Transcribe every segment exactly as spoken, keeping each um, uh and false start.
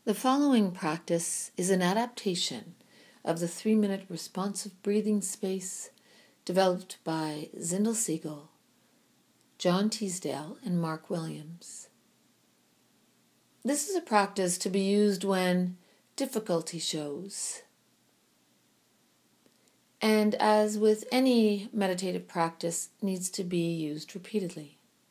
The following practice is an adaptation of the three-minute responsive breathing space developed by Zindel Segal, John Teasdale, and Mark Williams. This is a practice to be used when difficulty shows. And as with any meditative practice, needs to be used repeatedly.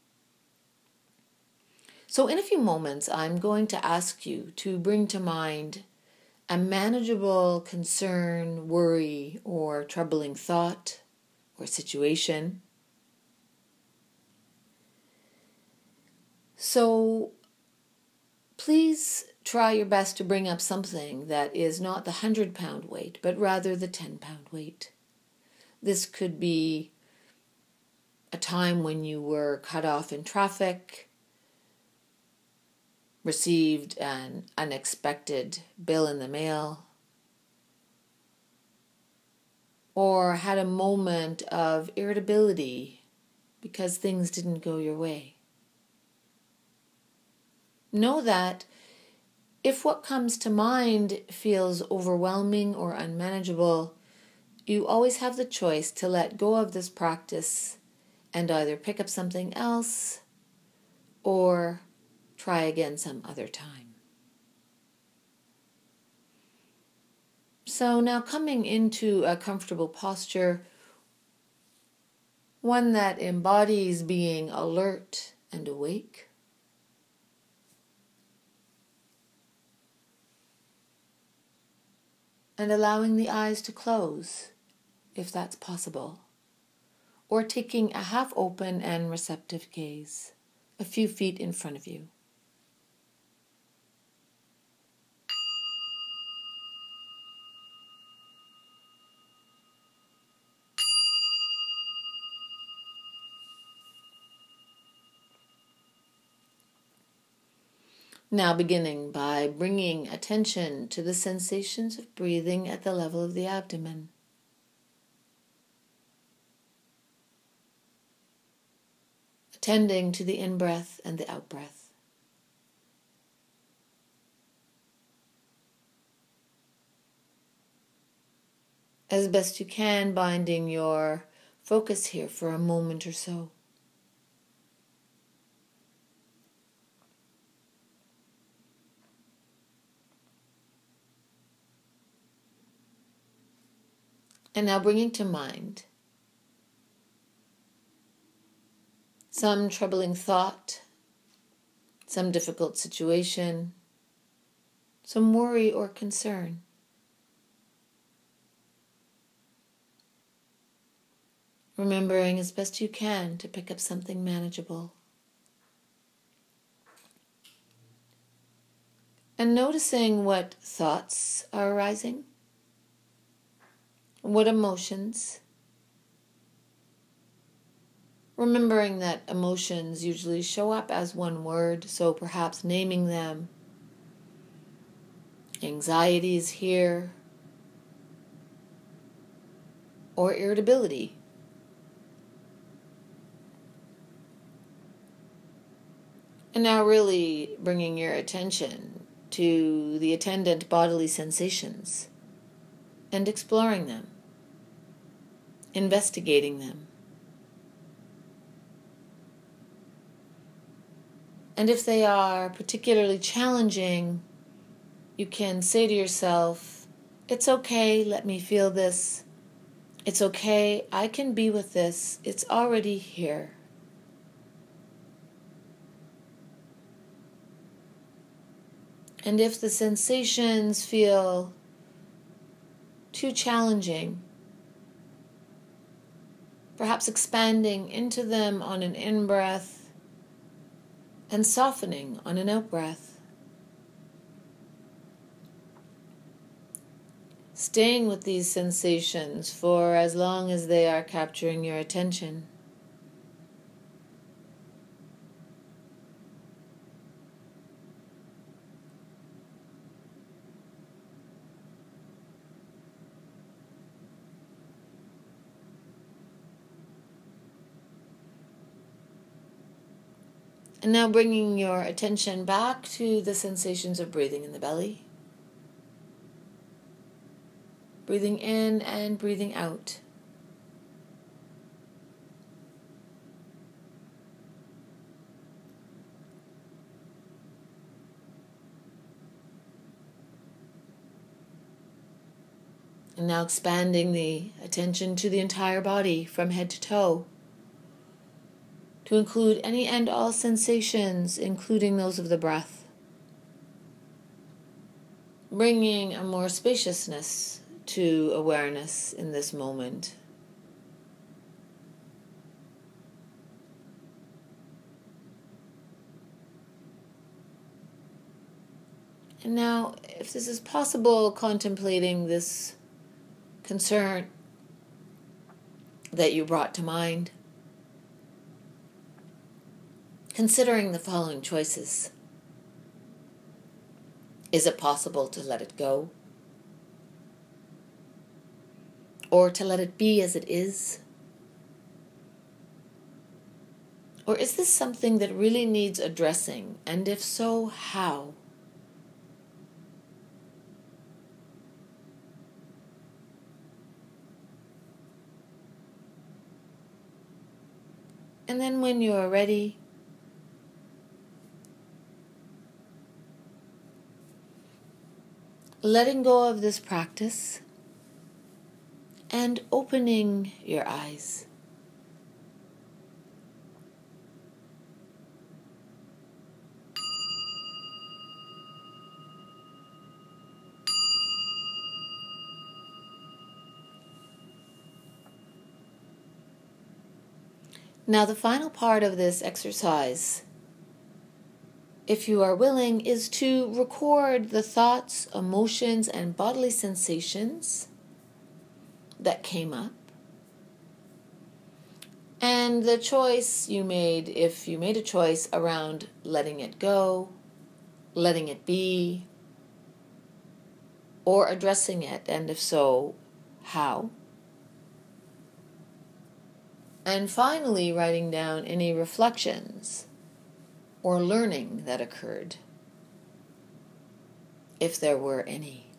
So in a few moments, I'm going to ask you to bring to mind a manageable concern, worry, or troubling thought or situation. So please try your best to bring up something that is not the hundred-pound weight, but rather the ten-pound weight. This could be a time when you were cut off in traffic, received an unexpected bill in the mail, or had a moment of irritability because things didn't go your way. Know that if what comes to mind feels overwhelming or unmanageable, you always have the choice to let go of this practice and either pick up something else or try again some other time. So now coming into a comfortable posture, one that embodies being alert and awake. And allowing the eyes to close, if that's possible, or taking a half-open and receptive gaze a few feet in front of you. Now beginning by bringing attention to the sensations of breathing at the level of the abdomen. Attending to the in-breath and the out-breath. As best you can, binding your focus here for a moment or so. And now bringing to mind some troubling thought, some difficult situation, some worry or concern. Remembering as best you can to pick up something manageable. And noticing what thoughts are arising. What emotions? Remembering that emotions usually show up as one word, so perhaps naming them. Anxiety is here, or irritability. And now really bringing your attention to the attendant bodily sensations and exploring them. Investigating them. And if they are particularly challenging, you can say to yourself, it's okay, let me feel this. It's okay, I can be with this. It's already here. And if the sensations feel too challenging, perhaps expanding into them on an in-breath and softening on an out-breath. Staying with these sensations for as long as they are capturing your attention. And now bringing your attention back to the sensations of breathing in the belly. Breathing in and breathing out. And now expanding the attention to the entire body from head to toe, to include any and all sensations, including those of the breath. Bringing a more spaciousness to awareness in this moment. And now, if this is possible, contemplating this concern that you brought to mind, considering the following choices. Is it possible to let it go? Or to let it be as it is? Or is this something that really needs addressing? And if so, how? And then when you are ready, letting go of this practice and opening your eyes. Now the final part of this exercise, if you are willing, is to record the thoughts, emotions, and bodily sensations that came up. And the choice you made, if you made a choice around letting it go, letting it be, or addressing it, and if so, how? And finally, writing down any reflections or learning that occurred, if there were any.